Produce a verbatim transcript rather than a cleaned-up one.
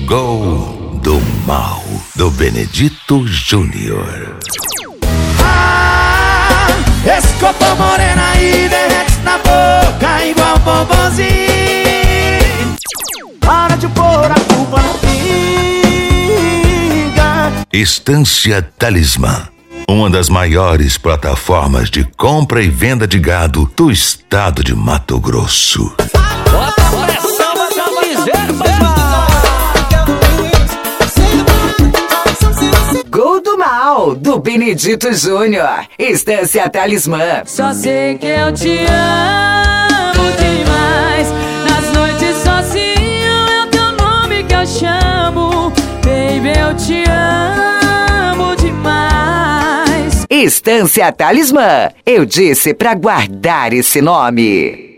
Gol do Mal, do Benedito Júnior. Ah, esse copo morena aí derrete na boca igual bombonzinho. Para de pôr a culpa na pinga. Estância Talismã, uma das maiores plataformas de compra e venda de gado do estado de Mato Grosso. Bota a pressão, bota a ligeiro, Gol do Mal, do Benedito Júnior. Estância Talismã. Só sei que eu te amo demais. Nas noites sozinho é o teu nome que eu chamo. Baby, eu te amo demais. Estância Talismã. Eu disse pra guardar esse nome.